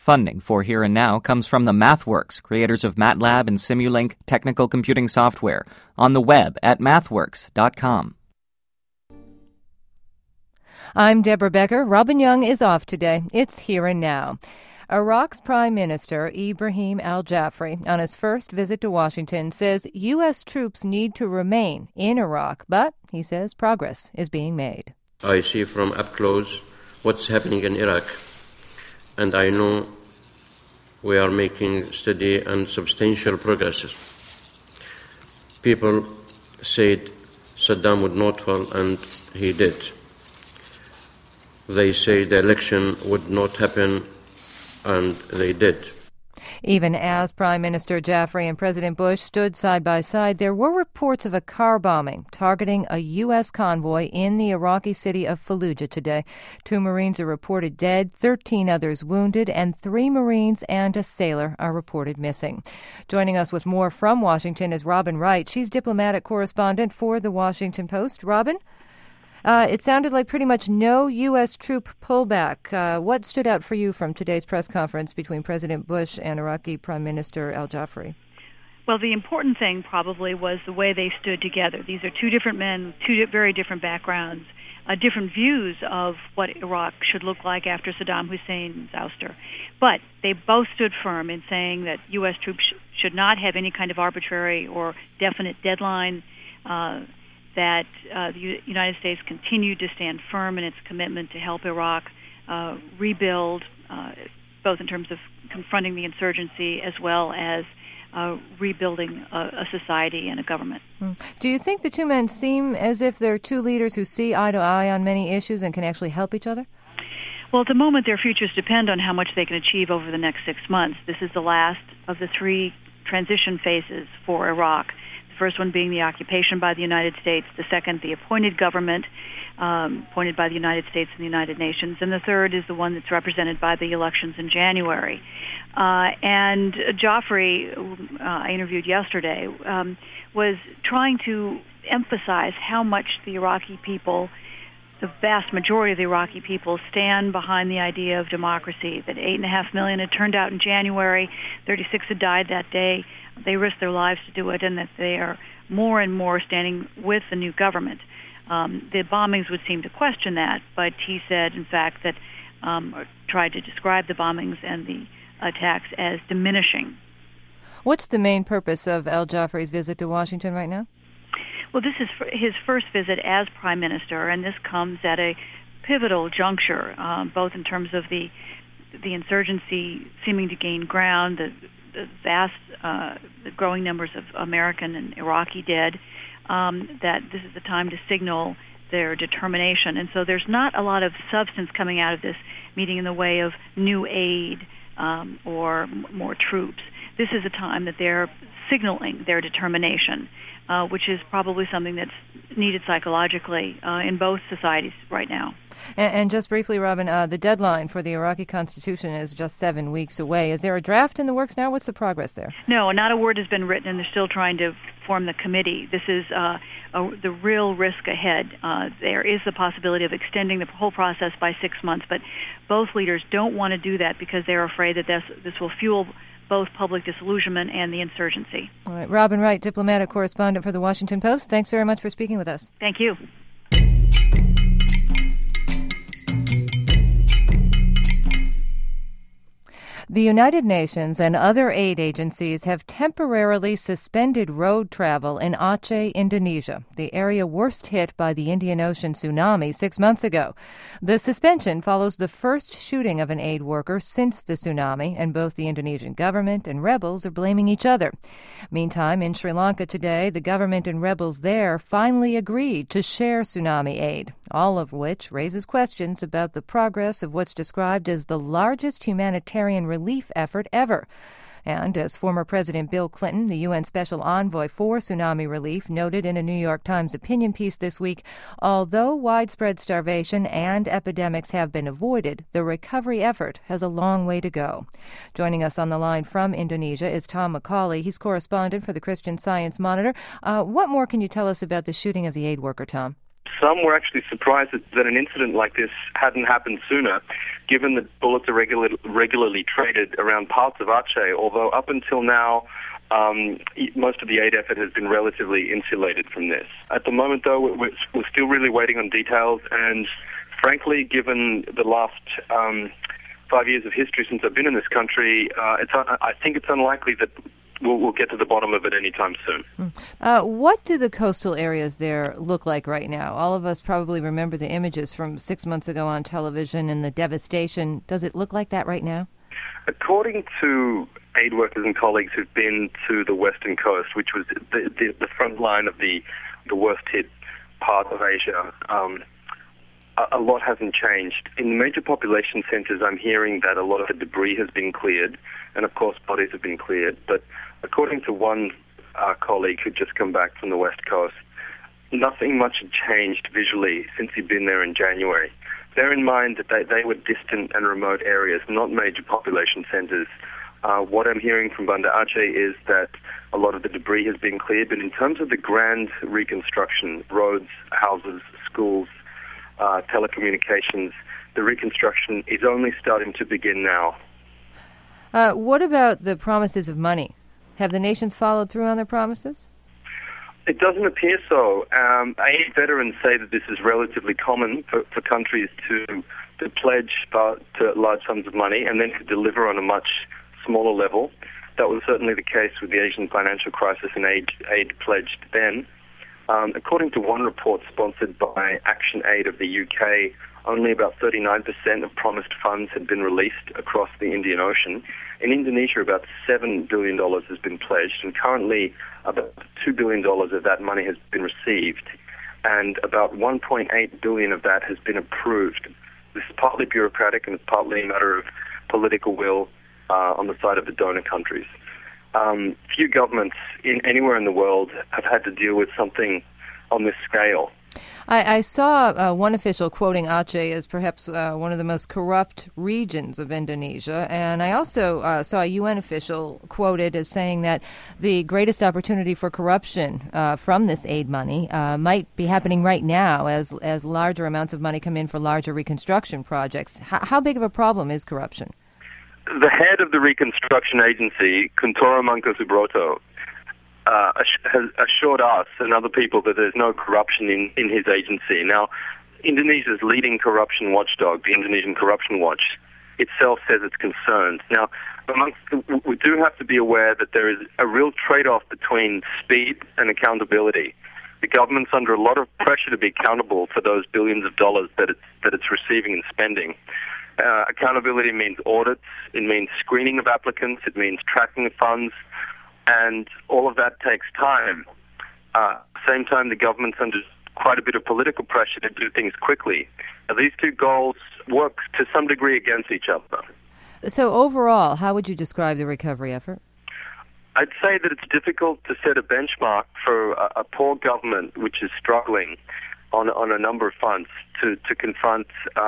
Funding for Here and Now comes from the MathWorks, creators of MATLAB and Simulink technical computing software, on the web at mathworks.com. I'm Deborah Becker. Robin Young is off today. It's Here and Now. Iraq's Prime Minister Ibrahim al-Jafari, on his first visit to Washington, says U.S. troops need to remain in Iraq, but he says progress is being made. I see from up close what's happening in Iraq, and I know we are making steady and substantial progresses. People said Saddam would not fall, and he did. They say the election would not happen, and they did. Even as Prime Minister Jafari and President Bush stood side by side, there were reports of a car bombing targeting a U.S. convoy in the Iraqi city of Fallujah today. 2 Marines are reported dead, 13 others wounded, and 3 Marines and a sailor are reported missing. Joining us with more from Washington is Robin Wright. She's diplomatic correspondent for The Washington Post. Robin? It sounded like pretty much no U.S. troop pullback. What stood out for you from today's press conference between President Bush and Iraqi Prime Minister al-Jafari? Well, the important thing probably was the way they stood together. These are two different men, two very different backgrounds, different views of what Iraq should look like after Saddam Hussein's ouster. But they both stood firm in saying that U.S. troops should not have any kind of arbitrary or definite deadline, that the United States continued to stand firm in its commitment to help Iraq rebuild, both in terms of confronting the insurgency as well as rebuilding a society and a government. Do you think the two men seem as if they're two leaders who see eye to eye on many issues and can actually help each other? Well, at the moment, their futures depend on how much they can achieve over the next 6 months. This is the last of the 3 transition phases for Iraq. The first one being the occupation by the United States, the second, the appointed government, appointed by the United States and the United Nations, and the third is the one that's represented by the elections in January. And Jafari, I interviewed yesterday, was trying to emphasize how much the Iraqi people, the vast majority of the Iraqi people, stand behind the idea of democracy, that 8.5 million had turned out in January, 36 had died that day. They risked their lives to do it, and that they are more and more standing with the new government. The bombings would seem to question that, but he said, in fact, that tried to describe the bombings and the attacks as diminishing. What's the main purpose of al-Jafari's visit to Washington right now? Well, this is his first visit as Prime Minister, and this comes at a pivotal juncture, both in terms of the insurgency seeming to gain ground, the vast, the growing numbers of American and Iraqi dead, that this is the time to signal their determination. And so there's not a lot of substance coming out of this meeting in the way of new aid or more troops. This is a time that they're signaling their determination, which is probably something that's needed psychologically in both societies right now. And just briefly, Robin, the deadline for the Iraqi Constitution is just 7 weeks away. Is there a draft in the works now? What's the progress there? No, not a word has been written, and they're still trying to form the committee. This is the real risk ahead. There is the possibility of extending the whole process by 6 months, but both leaders don't want to do that because they're afraid that this will fuel both public disillusionment and the insurgency. All right. Robin Wright, diplomatic correspondent for The Washington Post. Thanks very much for speaking with us. Thank you. The United Nations and other aid agencies have temporarily suspended road travel in Aceh, Indonesia, the area worst hit by the Indian Ocean tsunami 6 months ago. The suspension follows the first shooting of an aid worker since the tsunami, and both the Indonesian government and rebels are blaming each other. Meantime, in Sri Lanka today, the government and rebels there finally agreed to share tsunami aid, all of which raises questions about the progress of what's described as the largest humanitarian relief effort ever. And as former President Bill Clinton, the UN Special Envoy for Tsunami Relief, noted in a New York Times opinion piece this week, although widespread starvation and epidemics have been avoided, the recovery effort has a long way to go. Joining us on the line from Indonesia is Tom McCauley. He's correspondent for the Christian Science Monitor. What more can you tell us about the shooting of the aid worker, Tom? Some were actually surprised that an incident like this hadn't happened sooner, given that bullets are regularly traded around parts of Aceh, although up until now, most of the aid effort has been relatively insulated from this. At the moment, though, we're still really waiting on details, and frankly, given the last 5 years of history since I've been in this country, I think it's unlikely that we'll get to the bottom of it anytime soon. What do the coastal areas there look like right now? All of us probably remember the images from 6 months ago on television and the devastation. Does it look like that right now? According to aid workers and colleagues who've been to the western coast, which was the front line of the worst hit part of Asia, a lot hasn't changed. In the major population centers, I'm hearing that a lot of the debris has been cleared, and of course bodies have been cleared. But according to one colleague who'd just come back from the west coast, nothing much had changed visually since he'd been there in January. Bear in mind that they were distant and remote areas, not major population centers. What I'm hearing from Banda Aceh is that a lot of the debris has been cleared, but in terms of the grand reconstruction, roads, houses, schools, telecommunications, the reconstruction is only starting to begin now. What about the promises of money? Have the nations followed through on their promises? It doesn't appear so. Aid veterans say that this is relatively common for countries to pledge to large sums of money and then to deliver on a much smaller level. That was certainly the case with the Asian financial crisis, and aid pledged then. According to one report sponsored by Action Aid of the UK, only about 39% of promised funds had been released across the Indian Ocean. In Indonesia, about $7 billion has been pledged, and currently about $2 billion of that money has been received, and about $1.8 billion of that has been approved. This is partly bureaucratic, and it's partly a matter of political will on the side of the donor countries. Few governments anywhere in the world have had to deal with something on this scale. I saw one official quoting Aceh as perhaps one of the most corrupt regions of Indonesia, and I also saw a UN official quoted as saying that the greatest opportunity for corruption from this aid money might be happening right now as larger amounts of money come in for larger reconstruction projects. How big of a problem is corruption? The head of the reconstruction agency, Kuntoro Mangkusubroto, has assured us and other people that there's no corruption in his agency. Now, Indonesia's leading corruption watchdog, the Indonesian Corruption Watch, itself says it's concerned. Now, we do have to be aware that there is a real trade-off between speed and accountability. The government's under a lot of pressure to be accountable for those billions of dollars that it's receiving and spending. Accountability means audits, it means screening of applicants, it means tracking of funds, and all of that takes time. At the same time, the government's under quite a bit of political pressure to do things quickly. Now, these two goals work to some degree against each other. So overall, how would you describe the recovery effort? I'd say that it's difficult to set a benchmark for a poor government which is struggling on a number of fronts to confront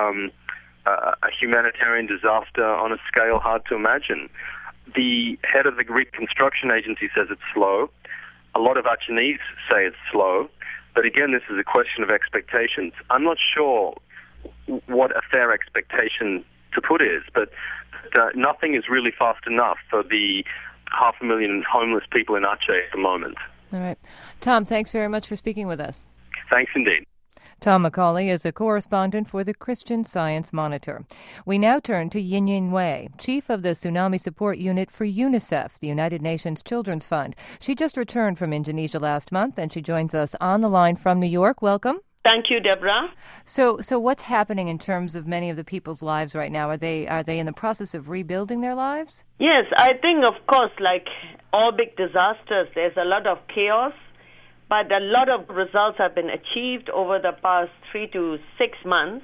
a humanitarian disaster on a scale hard to imagine. The head of the reconstruction agency says it's slow. A lot of Acehnese say it's slow. But again, this is a question of expectations. I'm not sure what a fair expectation to put is, but nothing is really fast enough for the 500,000 homeless people in Aceh at the moment. All right. Tom, thanks very much for speaking with us. Thanks indeed. Tom McCauley is a correspondent for the Christian Science Monitor. We now turn to Yinyin Wei, chief of the Tsunami Support Unit for UNICEF, the United Nations Children's Fund. She just returned from Indonesia last month, and she joins us on the line from New York. Welcome. Thank you, Deborah. So what's happening in terms of many of the people's lives right now? Are they in the process of rebuilding their lives? Yes, I think, of course, like all big disasters, there's a lot of chaos. But a lot of results have been achieved over the past 3 to 6 months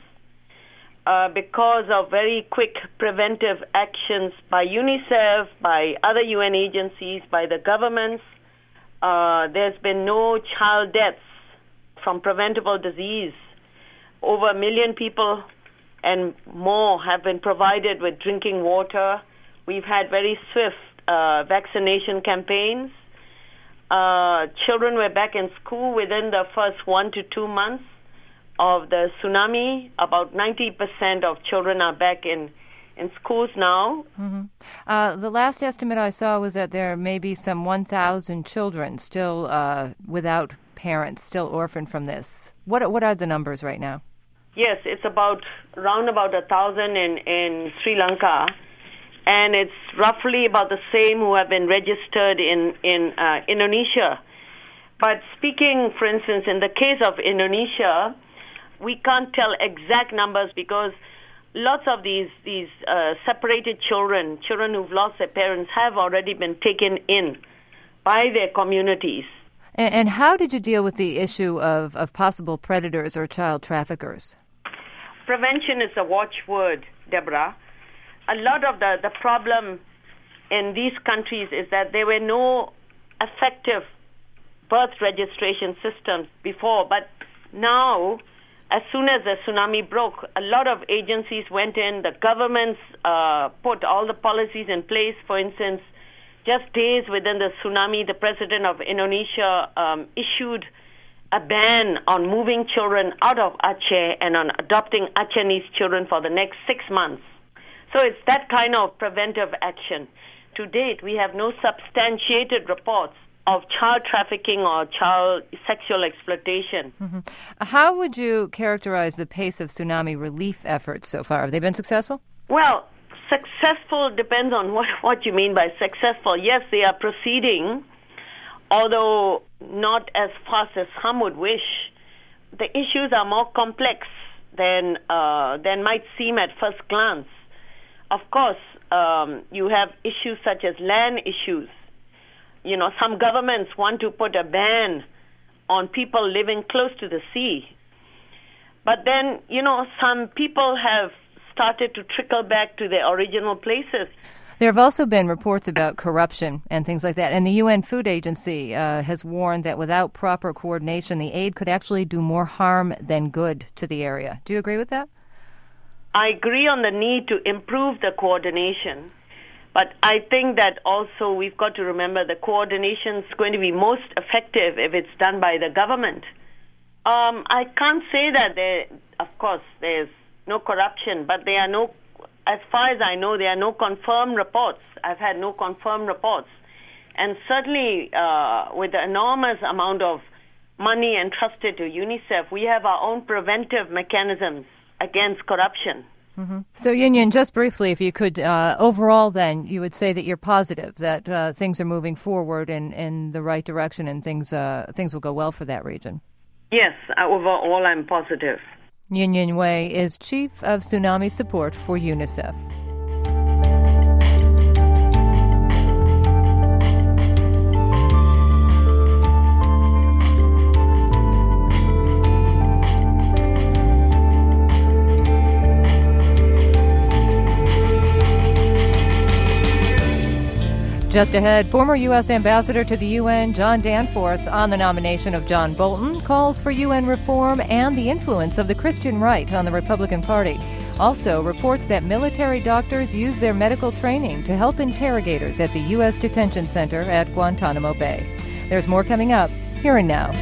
because of very quick preventive actions by UNICEF, by other UN agencies, by the governments. There's been no child deaths from preventable disease. Over 1 million people and more have been provided with drinking water. We've had very swift vaccination campaigns. Children were back in school within the first 1 to 2 months of the tsunami. About 90% of children are back in schools now. Mm-hmm. The last estimate I saw was that there may be some 1,000 children still without parents, still orphaned from this. What are the numbers right now? Yes, it's around about 1,000 in Sri Lanka, and it's roughly about the same who have been registered in Indonesia. But speaking, for instance, in the case of Indonesia, we can't tell exact numbers because lots of these separated children who've lost their parents, have already been taken in by their communities. And how did you deal with the issue of possible predators or child traffickers? Prevention is a watchword, Deborah. A lot of the problem in these countries is that there were no effective birth registration systems before, but now, as soon as the tsunami broke, a lot of agencies went in. The governments put all the policies in place. For instance, just days within the tsunami, the president of Indonesia issued a ban on moving children out of Aceh and on adopting Achenese children for the next 6 months. So it's that kind of preventive action. To date, we have no substantiated reports of child trafficking or child sexual exploitation. Mm-hmm. How would you characterize the pace of tsunami relief efforts so far? Have they been successful? Well, successful depends on what you mean by successful. Yes, they are proceeding, although not as fast as some would wish. The issues are more complex than might seem at first glance. Of course, you have issues such as land issues. You know, some governments want to put a ban on people living close to the sea. But then, you know, some people have started to trickle back to their original places. There have also been reports about corruption and things like that. And the UN Food Agency has warned that without proper coordination, the aid could actually do more harm than good to the area. Do you agree with that? I agree on the need to improve the coordination. But I think that also we've got to remember the coordination is going to be most effective if it's done by the government. I can't say that of course, there's no corruption, but there are no, as far as I know, there are no confirmed reports. I've had no confirmed reports. And certainly with the enormous amount of money entrusted to UNICEF, we have our own preventive mechanisms against corruption. Mm-hmm. So, Yin, just briefly, if you could, overall then, you would say that you're positive that things are moving forward in the right direction and things will go well for that region. Yes, overall I'm positive. Yin Wei is Chief of Tsunami Support for UNICEF. Just ahead, former U.S. Ambassador to the UN, John Danforth, on the nomination of John Bolton, calls for UN reform and the influence of the Christian right on the Republican Party. Also reports that military doctors use their medical training to help interrogators at the U.S. Detention Center at Guantanamo Bay. There's more coming up, here and now.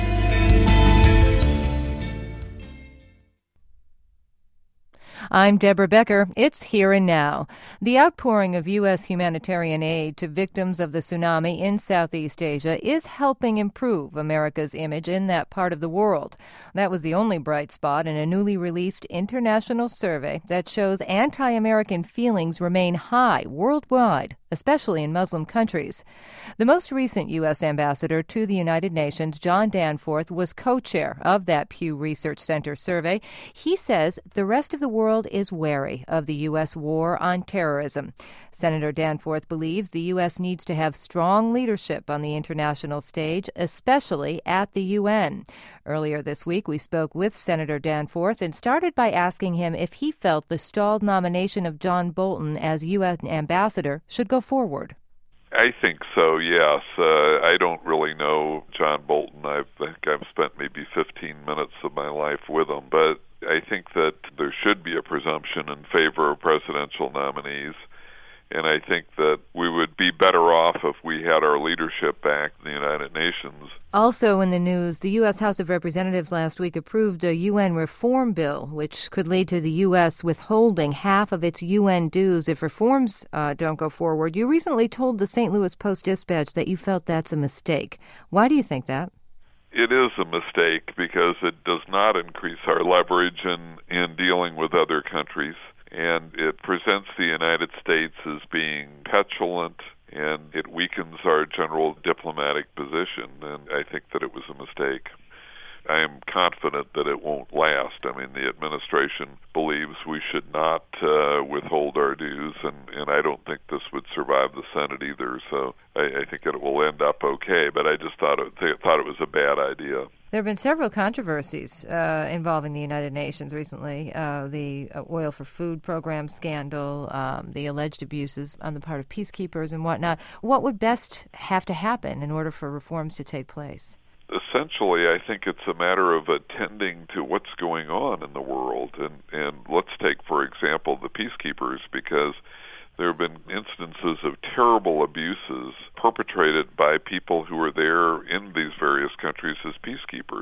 I'm Deborah Becker. It's Here and Now. The outpouring of U.S. humanitarian aid to victims of the tsunami in Southeast Asia is helping improve America's image in that part of the world. That was the only bright spot in a newly released international survey that shows anti-American feelings remain high worldwide, especially in Muslim countries. The most recent U.S. ambassador to the United Nations, John Danforth, was co-chair of that Pew Research Center survey. He says the rest of the world is wary of the U.S. war on terrorism. Senator Danforth believes the U.S. needs to have strong leadership on the international stage, especially at the UN. Earlier this week, we spoke with Senator Danforth and started by asking him if he felt the stalled nomination of John Bolton as UN ambassador should go forward. I think so, yes. I don't really know John Bolton. I think I've spent maybe 15 minutes of my life with him, but I think that there should be a presumption in favor of presidential nominees. And I think that we would be better off if we had our leadership back in the United Nations. Also in the news, the U.S. House of Representatives last week approved a UN reform bill, which could lead to the U.S. withholding half of its UN dues if reforms don't go forward. You recently told the St. Louis Post-Dispatch that you felt that's a mistake. Why do you think that? It is a mistake because it does not increase our leverage in dealing with other countries. And it presents the United States as being petulant, and it weakens our general diplomatic position, and I think that it was a mistake. I am confident that it won't last. I mean, the administration believes we should not withhold our dues, and I don't think this would survive the Senate either, so I think it will end up okay, but I just thought it was a bad idea. There have been several controversies involving the United Nations recently. The Oil for Food program scandal, the alleged abuses on the part of peacekeepers and whatnot. What would best have to happen in order for reforms to take place? Essentially, I think it's a matter of attending to what's going on in the world. And let's take, for example, the peacekeepers, because there have been instances of terrible abuses perpetrated by people who are there in these various countries as peacekeepers.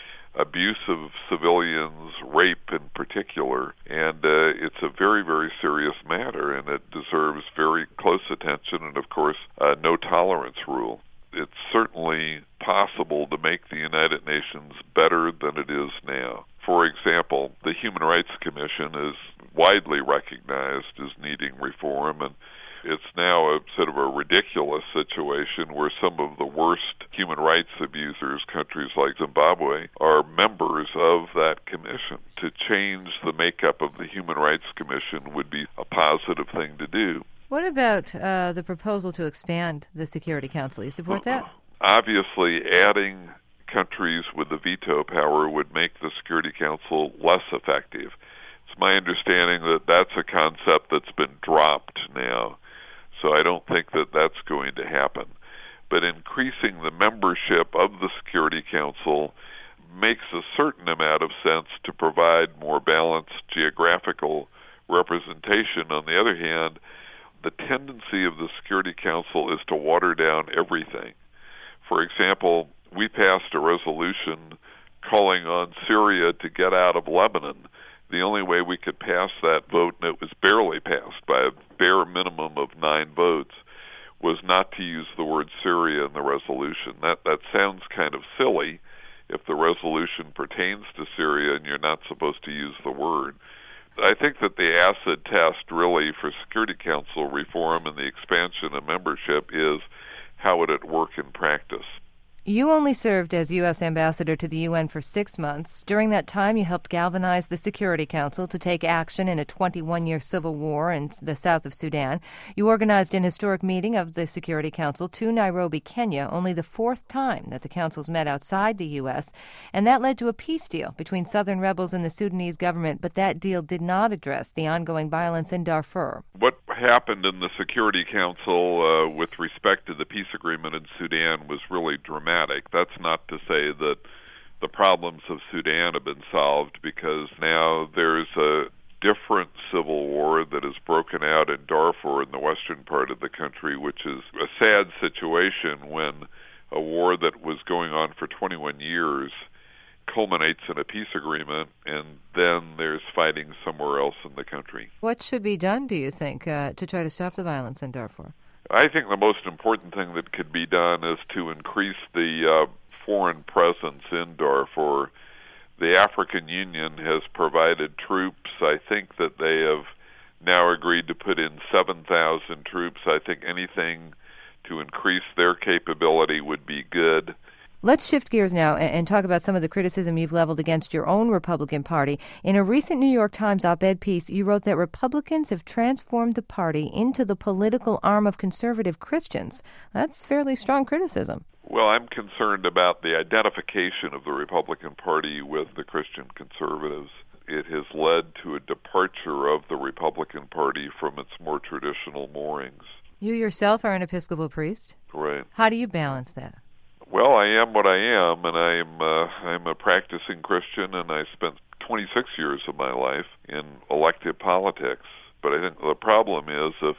Abuse of civilians, rape in particular, and it's a very, very serious matter, and it deserves very close attention and, of course, no tolerance rule. It's certainly possible to make the United Nations better than it is now. For example, the Human Rights Commission is widely recognized as needing reform, and it's now a sort of a ridiculous situation where some of the worst human rights abusers, countries like Zimbabwe, are members of that commission. To change the makeup of the Human Rights Commission would be a positive thing to do. What about the proposal to expand the Security Council? You support that? Obviously, adding countries with the veto power would make the Security Council less effective. It's my understanding that that's a concept that's been dropped now, so I don't think that that's going to happen. But increasing the membership of the Security Council makes a certain amount of sense to provide more balanced geographical representation. On the other hand, the tendency of the Security Council is to water down everything. For example, we passed a resolution calling on Syria to get out of Lebanon. The only way we could pass that vote, and it was barely passed by a bare minimum of 9 votes, was not to use the word Syria in the resolution. That sounds kind of silly if the resolution pertains to Syria and you're not supposed to use the word. I think that the acid test really for Security Council reform and the expansion of membership is how would it work in practice. You only served as U.S. ambassador to the UN for 6 months. During that time, you helped galvanize the Security Council to take action in a 21-year civil war in the south of Sudan. You organized an historic meeting of the Security Council to Nairobi, Kenya, only the 4th time that the councils met outside the U.S., and that led to a peace deal between southern rebels and the Sudanese government, but that deal did not address the ongoing violence in Darfur. What happened in the Security Council with respect to the peace agreement in Sudan was really dramatic. That's not to say that the problems of Sudan have been solved, because now there's a different civil war that has broken out in Darfur in the western part of the country, which is a sad situation when a war that was going on for 21 years culminates in a peace agreement, and then there's fighting somewhere else in the country. What should be done, do you think, to try to stop the violence in Darfur? I think the most important thing that could be done is to increase the foreign presence in Darfur. The African Union has provided troops. I think that they have now agreed to put in 7,000 troops. I think anything to increase their capability would be good. Let's shift gears now and talk about some of the criticism you've leveled against your own Republican Party. In a recent New York Times op-ed piece, you wrote that Republicans have transformed the party into the political arm of conservative Christians. That's fairly strong criticism. Well, I'm concerned about the identification of the Republican Party with the Christian conservatives. It has led to a departure of the Republican Party from its more traditional moorings. You yourself are an Episcopal priest? Right. How do you balance that? Well, I am what I am, and I'm a practicing Christian, and I spent 26 years of my life in elected politics. But I think the problem is if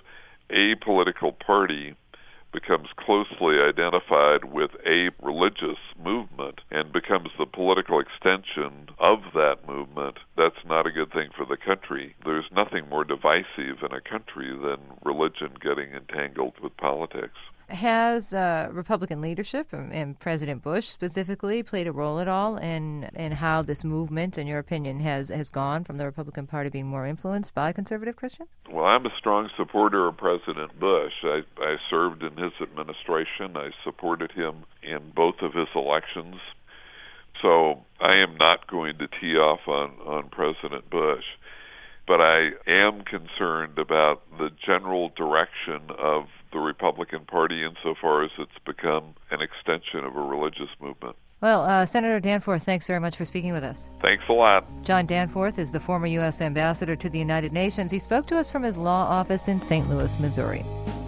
a political party becomes closely identified with a religious movement and becomes the political extension of that movement, that's not a good thing for the country. There's nothing more divisive in a country than religion getting entangled with politics. Has Republican leadership and President Bush specifically played a role at all in how this movement, in your opinion, has gone from the Republican Party being more influenced by conservative Christians? Well, I'm a strong supporter of President Bush. I served in his administration. I supported him in both of his elections. So I am not going to tee off on President Bush. But I am concerned about the general direction of the Republican Party insofar as it's become an extension of a religious movement. Well, Senator Danforth, thanks very much for speaking with us. Thanks a lot. John Danforth is the former U.S. ambassador to the United Nations. He spoke to us from his law office in St. Louis, Missouri.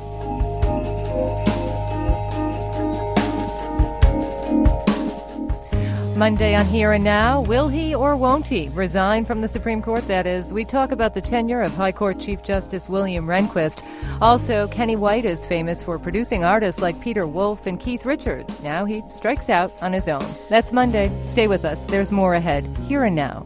Monday on Here and Now, will he or won't he resign from the Supreme Court? That is, we talk about the tenure of High Court Chief Justice William Rehnquist. Also, Kenny White is famous for producing artists like Peter Wolf and Keith Richards. Now he strikes out on his own. That's Monday. Stay with us. There's more ahead. Here and Now.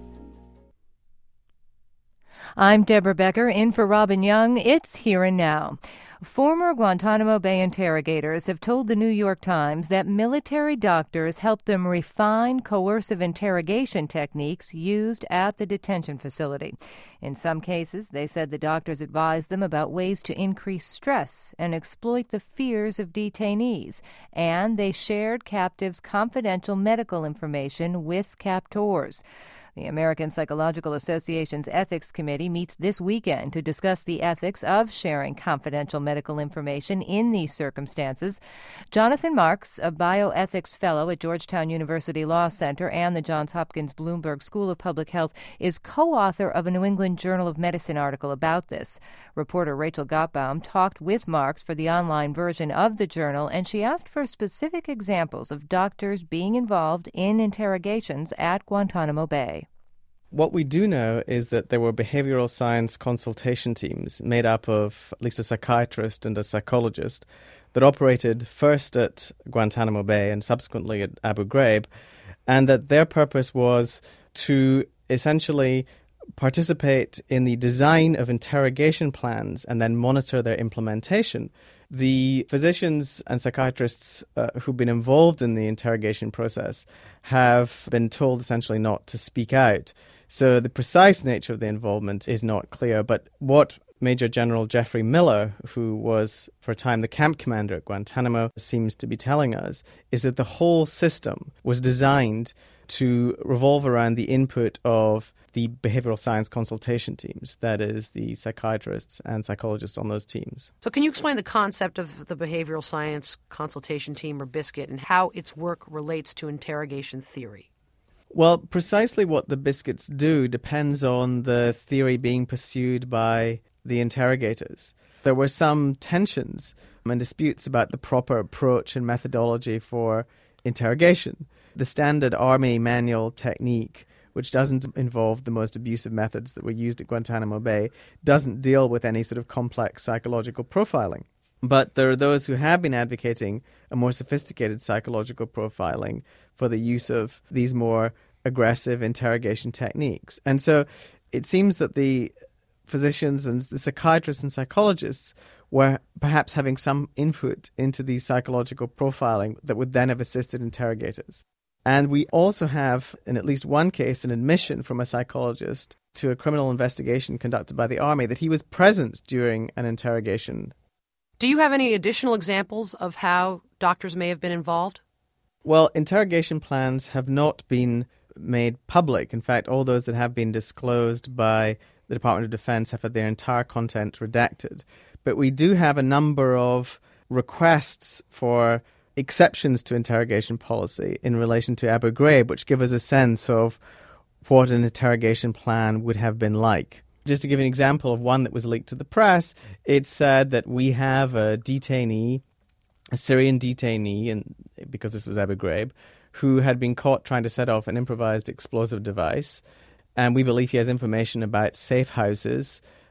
I'm Deborah Becker, in for Robin Young. It's Here and Now. Former Guantanamo Bay interrogators have told the New York Times that military doctors helped them refine coercive interrogation techniques used at the detention facility. In some cases, they said the doctors advised them about ways to increase stress and exploit the fears of detainees, and they shared captives' confidential medical information with captors. The American Psychological Association's Ethics Committee meets this weekend to discuss the ethics of sharing confidential medical information in these circumstances. Jonathan Marks, a bioethics fellow at Georgetown University Law Center and the Johns Hopkins Bloomberg School of Public Health, is co-author of a New England Journal of Medicine article about this. Reporter Rachel Gottbaum talked with Marks for the online version of the journal, and she asked for specific examples of doctors being involved in interrogations at Guantanamo Bay. What we do know is that there were behavioral science consultation teams made up of at least a psychiatrist and a psychologist that operated first at Guantanamo Bay and subsequently at Abu Ghraib, and that their purpose was to essentially participate in the design of interrogation plans and then monitor their implementation. The physicians and psychiatrists who've been involved in the interrogation process have been told essentially not to speak out. So the precise nature of the involvement is not clear, but what Major General Jeffrey Miller, who was for a time the camp commander at Guantanamo, seems to be telling us is that the whole system was designed to revolve around the input of the behavioral science consultation teams, that is, the psychiatrists and psychologists on those teams. So can you explain the concept of the behavioral science consultation team, or BISCIT, and how its work relates to interrogation theory? Well, precisely what the BISCITs do depends on the theory being pursued by the interrogators. There were some tensions and disputes about the proper approach and methodology for interrogation. The standard Army manual technique, which doesn't involve the most abusive methods that were used at Guantanamo Bay, doesn't deal with any sort of complex psychological profiling. But there are those who have been advocating a more sophisticated psychological profiling for the use of these more aggressive interrogation techniques. And so it seems that the physicians and the psychiatrists and psychologists were perhaps having some input into the psychological profiling that would then have assisted interrogators. And we also have, in at least one case, an admission from a psychologist to a criminal investigation conducted by the Army that he was present during an interrogation. Do you have any additional examples of how doctors may have been involved? Well, interrogation plans have not been made public. In fact, all those that have been disclosed by the Department of Defense have had their entire content redacted. But we do have a number of requests for exceptions to interrogation policy in relation to Abu Ghraib, which give us a sense of what an interrogation plan would have been like. Just to give an example of one that was leaked to the press, it said that we have a detainee, a Syrian detainee, and because this was Abu Ghraib, who had been caught trying to set off an improvised explosive device. And we believe he has information about safe houses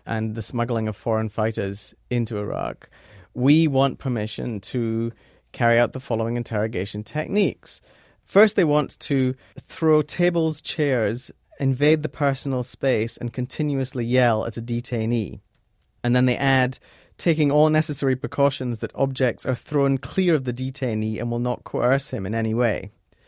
and the smuggling of foreign fighters into Iraq, we want permission to carry out the following interrogation techniques. First, they want to throw tables, chairs, invade the personal space, and continuously yell at a detainee. And then they add, taking all necessary precautions that objects are thrown clear of the detainee and will not coerce him in any way.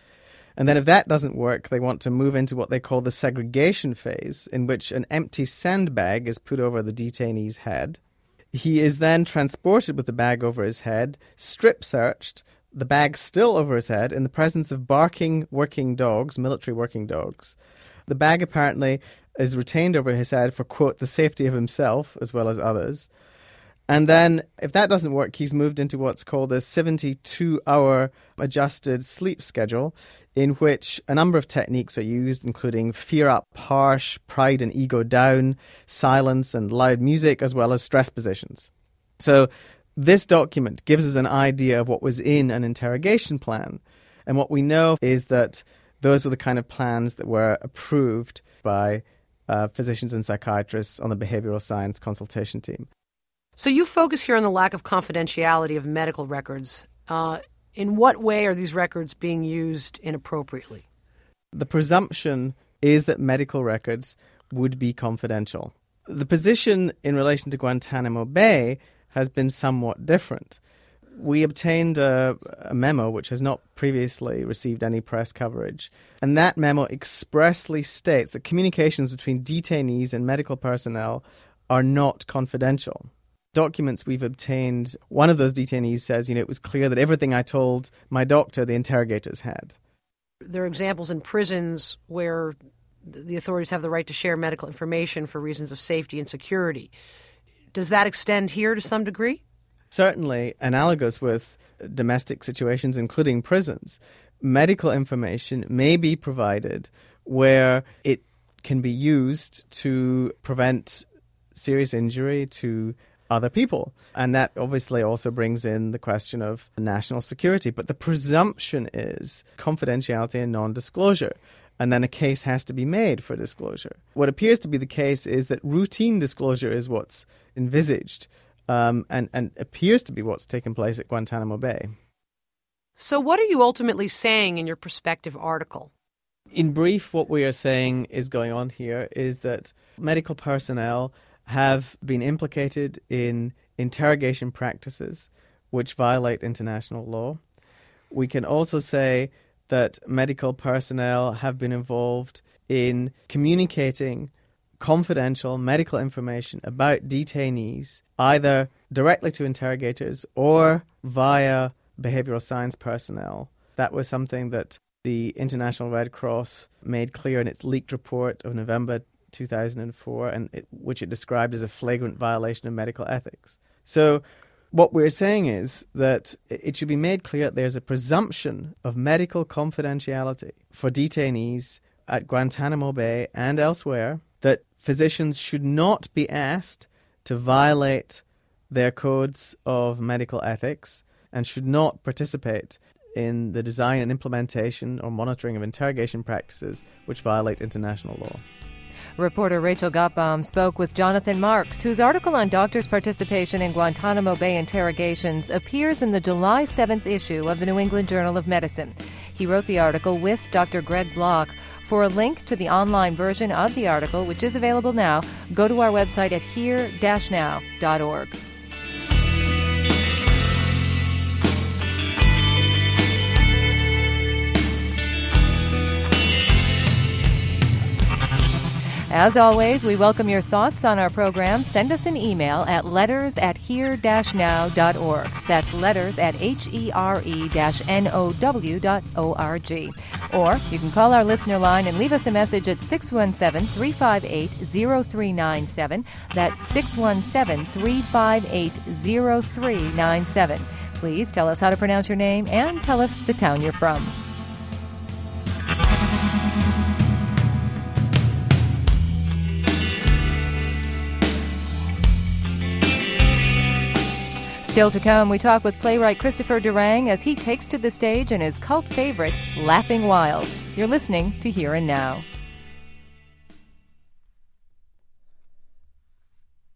And then if that doesn't work, they want to move into what they call the segregation phase, in which an empty sandbag is put over the detainee's head. He is then transported with the bag over his head, strip-searched, the bag still over his head, in the presence of barking working dogs, military working dogs. The bag apparently is retained over his head for, quote, the safety of himself as well as others. And then, if that doesn't work, he's moved into what's called a 72-hour adjusted sleep schedule, in which a number of techniques are used, including fear up, harsh, pride and ego down, silence and loud music, as well as stress positions. So this document gives us an idea of what was in an interrogation plan. And what we know is that those were the kind of plans that were approved by physicians and psychiatrists on the behavioral science consultation team. So you focus here on the lack of confidentiality of medical records. In what way are these records being used inappropriately? The presumption is that medical records would be confidential. The position in relation to Guantanamo Bay has been somewhat different. We obtained a memo which has not previously received any press coverage, and that memo expressly states that communications between detainees and medical personnel are not confidential. Documents we've obtained, one of those detainees says, it was clear that everything I told my doctor, the interrogators had. There are examples in prisons where the authorities have the right to share medical information for reasons of safety and security. Does that extend here to some degree? Certainly, analogous with domestic situations, including prisons, medical information may be provided where it can be used to prevent serious injury to other people. And that obviously also brings in the question of national security. But the presumption is confidentiality and non-disclosure. And then a case has to be made for disclosure. What appears to be the case is that routine disclosure is what's envisaged and appears to be what's taken place at Guantanamo Bay. So what are you ultimately saying in your perspective article? In brief, what we are saying is going on here is that medical personnel have been implicated in interrogation practices which violate international law. We can also say that medical personnel have been involved in communicating confidential medical information about detainees, either directly to interrogators or via behavioral science personnel. That was something that the International Red Cross made clear in its leaked report of November 2004, which it described as a flagrant violation of medical ethics. So what we're saying is that it should be made clear that there's a presumption of medical confidentiality for detainees at Guantanamo Bay and elsewhere, that physicians should not be asked to violate their codes of medical ethics and should not participate in the design and implementation or monitoring of interrogation practices which violate international law. Reporter Rachel Gottbaum spoke with Jonathan Marks, whose article on doctors' participation in Guantanamo Bay interrogations appears in the July 7th issue of the New England Journal of Medicine. He wrote the article with Dr. Greg Block. For a link to the online version of the article, which is available now, go to our website at here-now.org. As always, we welcome your thoughts on our program. Send us an email at letters@here-now.org. That's letters@here-now.org. Or you can call our listener line and leave us a message at 617-358-0397. That's 617-358-0397. Please tell us how to pronounce your name and tell us the town you're from. Still to come, we talk with playwright Christopher Durang as he takes to the stage in his cult favorite, Laughing Wild. You're listening to Here and Now.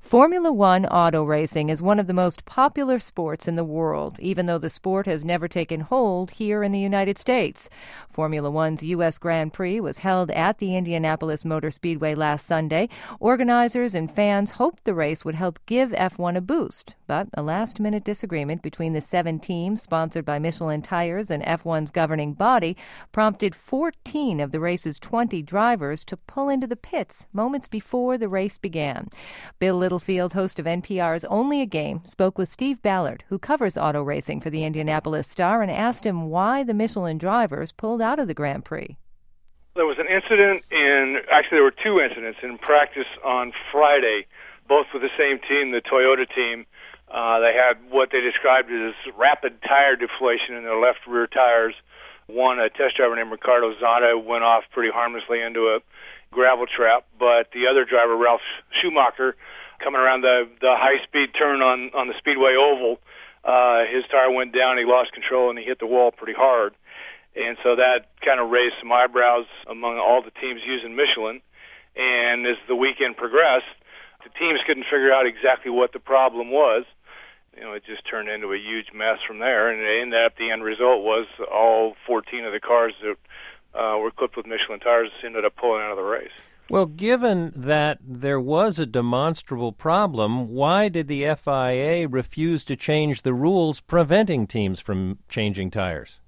Formula One auto racing is one of the most popular sports in the world, even though the sport has never taken hold here in the United States. Formula One's U.S. Grand Prix was held at the Indianapolis Motor Speedway last Sunday. Organizers and fans hoped the race would help give F1 a boost, but a last-minute disagreement between the 7 teams sponsored by Michelin Tires and F1's governing body prompted 14 of the race's 20 drivers to pull into the pits moments before the race began. Bill Littlefield, host of NPR's Only a Game, spoke with Steve Ballard, who covers auto racing for the Indianapolis Star, and asked him why the Michelin drivers pulled out of the Grand Prix. There was an incident actually there were 2 incidents in practice on Friday, both with the same team, the Toyota team. They had what they described as rapid tire deflation in their left rear tires. One, a test driver named Ricardo Zonta, went off pretty harmlessly into a gravel trap, but the other driver, Ralf Schumacher, coming around the high-speed turn on the Speedway Oval, his tire went down, he lost control, and he hit the wall pretty hard. And so that kind of raised some eyebrows among all the teams using Michelin. And as the weekend progressed, the teams couldn't figure out exactly what the problem was. It just turned into a huge mess from there, and it ended up the end result was all 14 of the cars that were equipped with Michelin tires ended up pulling out of the race. Well, given that there was a demonstrable problem, why did the FIA refuse to change the rules preventing teams from changing tires?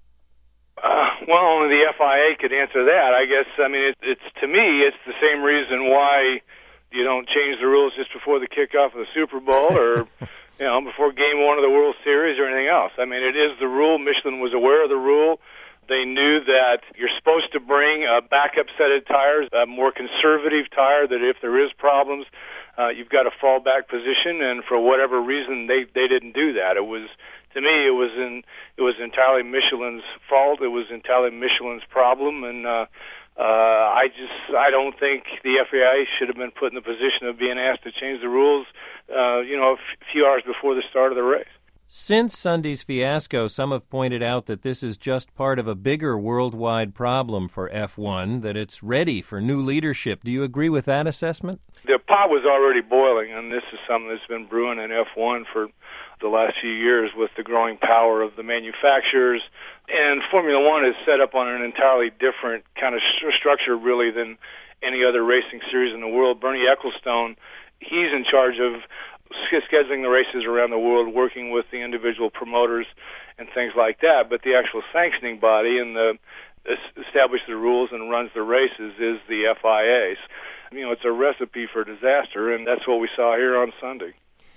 Well, only the FIA could answer that. I guess, it's to me, it's the same reason why you don't change the rules just before the kickoff of the Super Bowl or before Game 1 of the World Series or anything else. It is the rule. Michelin was aware of the rule. They knew that you're supposed to bring a backup set of tires, a more conservative tire, that if there is problems, you've got a fallback position, and for whatever reason, they didn't do that. It was, to me, it was entirely Michelin's fault. It was entirely Michelin's problem, and I don't think the FIA should have been put in the position of being asked to change the rules, a few hours before the start of the race. Since Sunday's fiasco, some have pointed out that this is just part of a bigger worldwide problem for F1, that it's ready for new leadership. Do you agree with that assessment? The pot was already boiling, and this is something that's been brewing in F1 for the last few years with the growing power of the manufacturers. And Formula One is set up on an entirely different kind of structure, really, than any other racing series in the world. Bernie Ecclestone, he's in charge of scheduling the races around the world, working with the individual promoters and things like that. But the actual sanctioning body and establishes the rules and runs the races is the FIA. It's a recipe for disaster, and that's what we saw here on Sunday.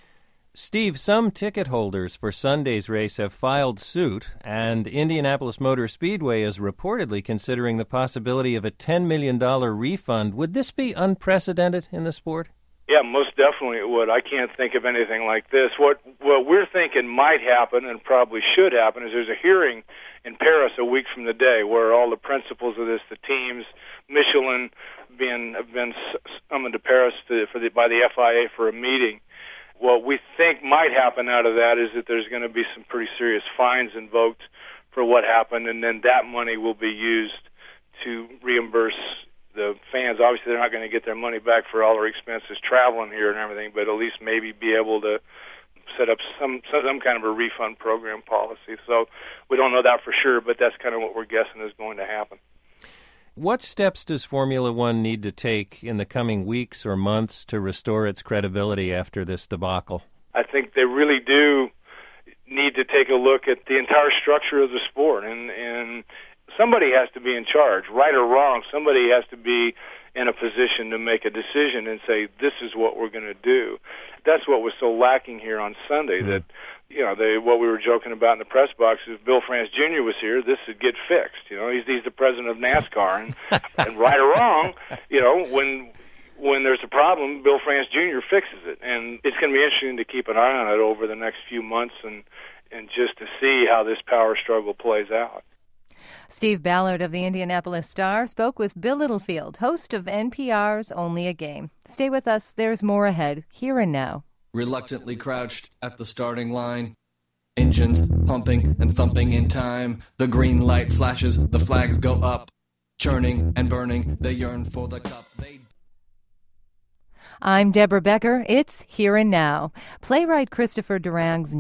Steve, some ticket holders for Sunday's race have filed suit, and Indianapolis Motor Speedway is reportedly considering the possibility of a $10 million refund. Would this be unprecedented in the sport? Yeah, most definitely it would. I can't think of anything like this. What we're thinking might happen and probably should happen is there's a hearing in Paris a week from the day where all the principals of this, the teams, Michelin, have been summoned to Paris by the FIA for a meeting. What we think might happen out of that is that there's going to be some pretty serious fines invoked for what happened, and then that money will be used to reimburse the fans. Obviously, they're not going to get their money back for all their expenses traveling here and everything, but at least maybe be able to set up some kind of a refund program policy. So we don't know that for sure, but that's kind of what we're guessing is going to happen. What steps does Formula One need to take in the coming weeks or months to restore its credibility after this debacle? I think they really do need to take a look at the entire structure of the sport, and somebody has to be in charge, right or wrong. Somebody has to be in a position to make a decision and say, this is what we're going to do. That's what was so lacking here on Sunday, that what we were joking about in the press box is if Bill France Jr. was here, this would get fixed. He's the president of NASCAR, and right or wrong, when there's a problem, Bill France Jr. fixes it. And it's going to be interesting to keep an eye on it over the next few months and just to see how this power struggle plays out. Steve Ballard of the Indianapolis Star spoke with Bill Littlefield, host of NPR's Only a Game. Stay with us. There's more ahead, here and now. Reluctantly crouched at the starting line, engines pumping and thumping in time. The green light flashes, the flags go up, churning and burning, they yearn for the cup. I'm Deborah Becker. It's Here and Now. Playwright Christopher Durang's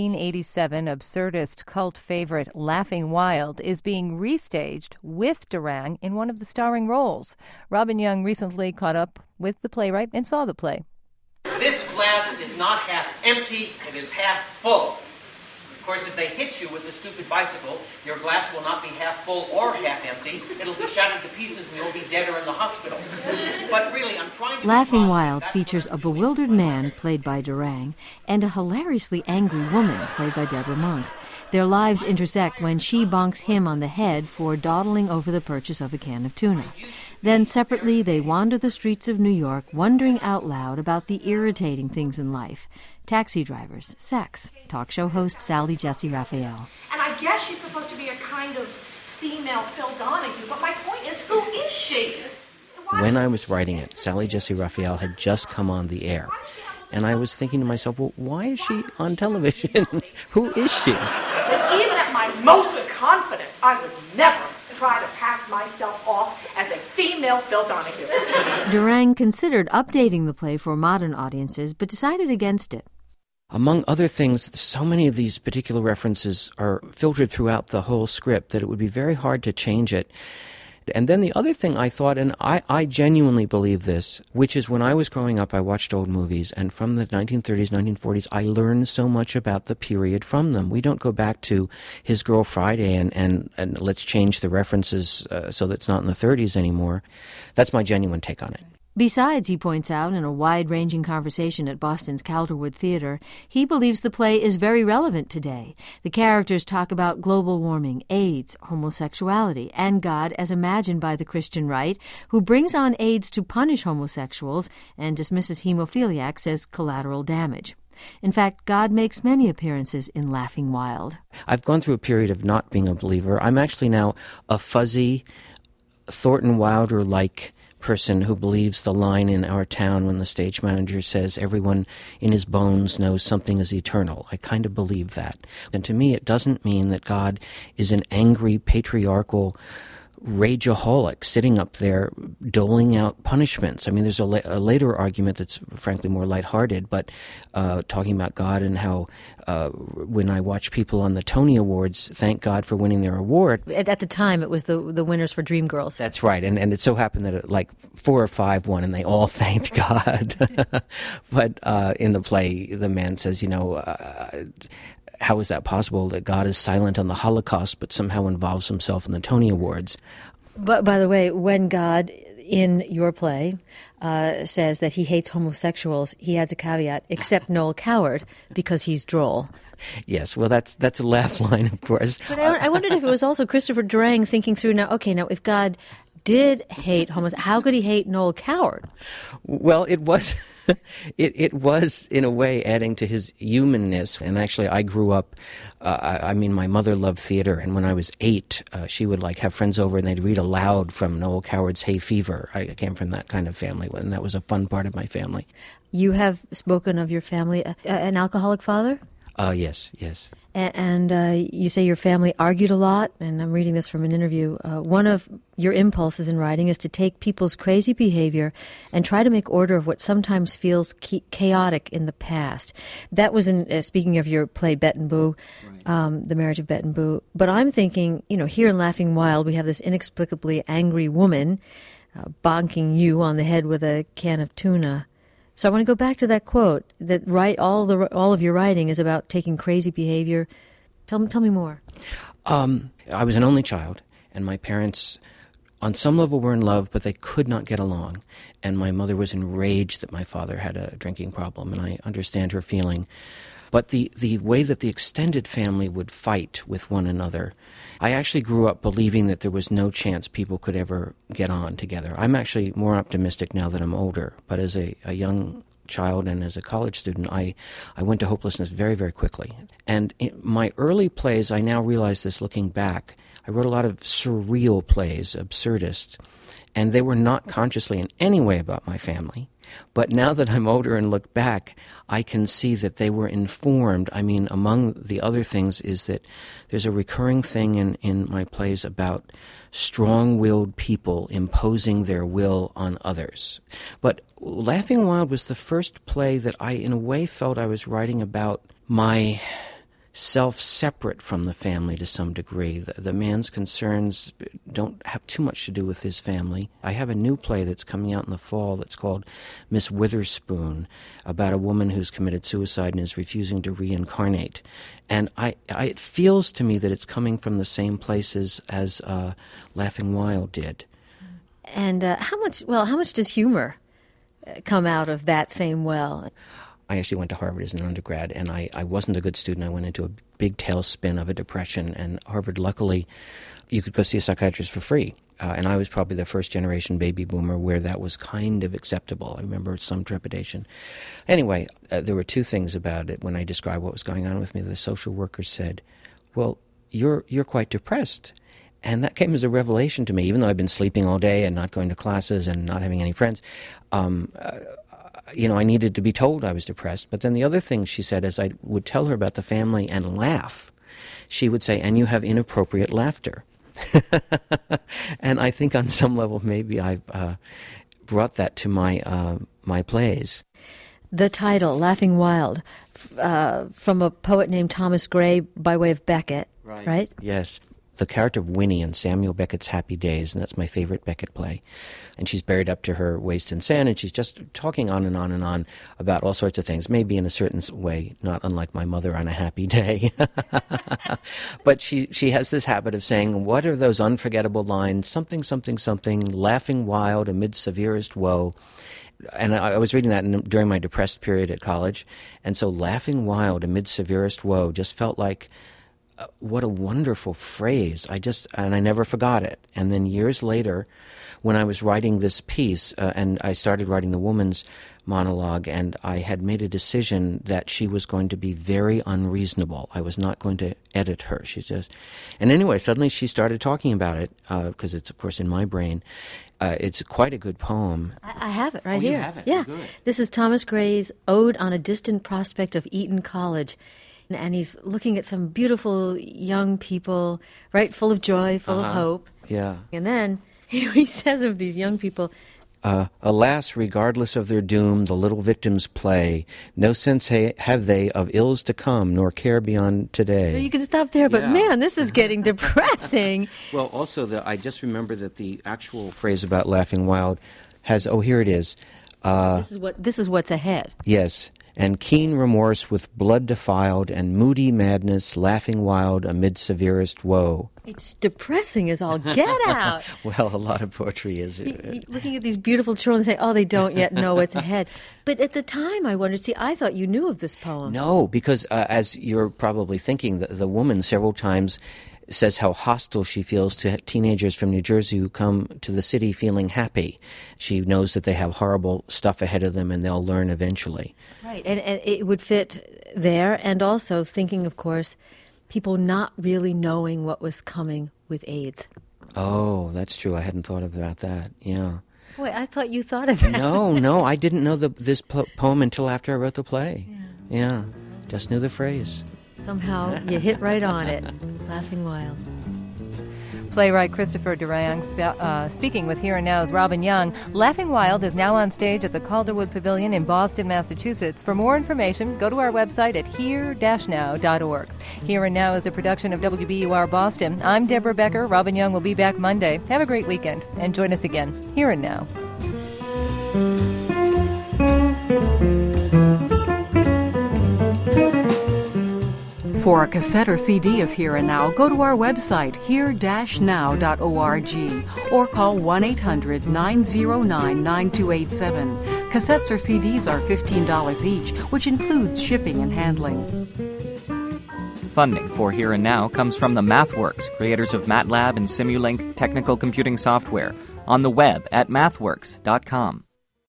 1987 absurdist cult favorite Laughing Wild is being restaged with Durang in one of the starring roles. Robin Young recently caught up with the playwright and saw the play. This glass is not half empty, it is half full. Of course, if they hit you with the stupid bicycle, your glass will not be half full or half empty. It'll be shattered to pieces and you'll be dead or in the hospital. But really, I'm trying to... Laughing Wild features a bewildered man, played by Durang, and a hilariously angry woman, played by Deborah Monk. Their lives intersect when she bonks him on the head for dawdling over the purchase of a can of tuna. Then, separately, they wander the streets of New York, wondering out loud about the irritating things in life. Taxi drivers, sex, talk show host Sally Jessy Raphael. And I guess she's supposed to be a kind of female Phil Donahue, but my point is, who is she? When I was writing it, Sally Jessy Raphael had just come on the air. And I was thinking to myself, well, why is she on television? Who is she? But even at my most confident, I would never try to pass myself off as a female Phil Donahue. Durang considered updating the play for modern audiences, but decided against it. Among other things, so many of these particular references are filtered throughout the whole script that it would be very hard to change it. And then the other thing I thought, and I genuinely believe this, which is when I was growing up, I watched old movies, and from the 1930s, 1940s, I learned so much about the period from them. We don't go back to His Girl Friday and let's change the references so that it's not in the 30s anymore. That's my genuine take on it. Besides, he points out in a wide-ranging conversation at Boston's Calderwood Theater, he believes the play is very relevant today. The characters talk about global warming, AIDS, homosexuality, and God as imagined by the Christian right, who brings on AIDS to punish homosexuals and dismisses hemophiliacs as collateral damage. In fact, God makes many appearances in Laughing Wild. I've gone through a period of not being a believer. I'm actually now a fuzzy, Thornton Wilder-like person who believes the line in Our Town when the stage manager says everyone in his bones knows something is eternal. I kind of believe that. And to me, it doesn't mean that God is an angry, patriarchal rageaholic sitting up there doling out punishments. I mean, there's a later argument that's frankly more lighthearted, but talking about God and how when I watch people on the Tony Awards thank God for winning their award. At the time, it was the winners for Dreamgirls. That's right, and it so happened that like 4 or 5 won, and they all thanked God. But in the play, the man says, how is that possible that God is silent on the Holocaust but somehow involves himself in the Tony Awards? But by the way, when God, in your play, says that he hates homosexuals, he adds a caveat, except Noel Coward, because he's droll. Yes, well, that's a laugh line, of course. But I wondered if it was also Christopher Durang thinking through, now, if God did hate homosexuals, how could he hate Noel Coward? Well, it was... It was, in a way, adding to his humanness. And actually, I grew up, my mother loved theater, and when I was 8, she would have friends over and they'd read aloud from Noel Coward's Hay Fever. I came from that kind of family, and that was a fun part of my family. You have spoken of your family, an alcoholic father? Yes. And you say your family argued a lot, and I'm reading this from an interview. One of your impulses in writing is to take people's crazy behavior and try to make order of what sometimes feels chaotic in the past. That was in, speaking of your play Bet and Boo, right. The Marriage of Bet and Boo. But I'm thinking, here in Laughing Wild, we have this inexplicably angry woman bonking you on the head with a can of tuna. So I want to go back to that quote that all of your writing is about taking crazy behavior. Tell me more. I was an only child, and my parents, on some level, were in love, but they could not get along. And my mother was enraged that my father had a drinking problem, and I understand her feeling. But the way that the extended family would fight with one another, I actually grew up believing that there was no chance people could ever get on together. I'm actually more optimistic now that I'm older, but as a young child and as a college student, I went to hopelessness very, very quickly. And in my early plays, I now realize this looking back, I wrote a lot of surreal plays, absurdist, and they were not consciously in any way about my family. But now that I'm older and look back, I can see that they were informed. I mean, among the other things is that there's a recurring thing in my plays about strong-willed people imposing their will on others. But Laughing Wild was the first play that I, in a way, felt I was writing about my self separate from the family to some degree. The man's concerns don't have too much to do with his family. I have a new play that's coming out in the fall that's called Miss Witherspoon, about a woman who's committed suicide and is refusing to reincarnate. And it feels to me that it's coming from the same places as Laughing Wild did. And how much does humor come out of that same well? I actually went to Harvard as an undergrad, and I wasn't a good student. I went into a big tailspin of a depression, and Harvard, luckily, you could go see a psychiatrist for free. And I was probably the first generation baby boomer where that was kind of acceptable. I remember some trepidation. Anyway, there were two things about it when I described what was going on with me. The social worker said, well, you're quite depressed. And that came as a revelation to me, even though I'd been sleeping all day and not going to classes and not having any friends. I needed to be told I was depressed. But then the other thing she said is I would tell her about the family and laugh. She would say, and you have inappropriate laughter. And I think on some level maybe I brought that to my plays. The title, Laughing Wild, from a poet named Thomas Gray by way of Beckett, right? Yes. The character of Winnie in Samuel Beckett's Happy Days, and that's my favorite Beckett play. And she's buried up to her waist in sand, and she's just talking on and on and on about all sorts of things, maybe in a certain way, not unlike my mother on a happy day. But she has this habit of saying, what are those unforgettable lines, something, something, something, laughing wild amid severest woe. And I was reading that during my depressed period at college, and so laughing wild amid severest woe just felt like, what a wonderful phrase. And I never forgot it. And then years later, when I was writing this piece, and I started writing the woman's monologue, and I had made a decision that she was going to be very unreasonable. I was not going to edit her. And anyway, suddenly she started talking about it, because it's, of course, in my brain. It's quite a good poem. I have it right here. You have it? Yeah. Good. This is Thomas Gray's Ode on a Distant Prospect of Eton College. And he's looking at some beautiful young people, right, full of joy, full of hope. Yeah. And then he says of these young people, alas, regardless of their doom, the little victims play. No sense have they of ills to come, nor care beyond today. You can stop there, but man, this is getting depressing. Well, also, I just remember that the actual phrase about Laughing Wild has, here it is. This is what's ahead. Yes. And keen remorse with blood defiled, and moody madness, laughing wild amid severest woe. It's depressing as all get out. Well, a lot of poetry is. Looking at these beautiful children and say, they don't yet know what's ahead. But at the time, I wondered, I thought you knew of this poem. No, because as you're probably thinking, the woman several times says how hostile she feels to teenagers from New Jersey who come to the city feeling happy. She knows that they have horrible stuff ahead of them and they'll learn eventually. Right, and it would fit there, and also thinking, of course, people not really knowing what was coming with AIDS. Oh, that's true. I hadn't thought about that, yeah. Boy, I thought you thought of that. No, I didn't know this poem until after I wrote the play. Yeah, just knew the phrase. Somehow you hit right on it. Laughing Wild. Playwright Christopher Durang speaking with Here and Now's Robin Young. Laughing Wild is now on stage at the Calderwood Pavilion in Boston, Massachusetts. For more information, go to our website at here-now.org. Here and Now is a production of WBUR Boston. I'm Deborah Becker. Robin Young will be back Monday. Have a great weekend and join us again. Here and Now. For a cassette or CD of Here and Now, go to our website, here-now.org, or call 1-800-909-9287. Cassettes or CDs are $15 each, which includes shipping and handling. Funding for Here and Now comes from the MathWorks, creators of MATLAB and Simulink technical computing software, on the web at mathworks.com.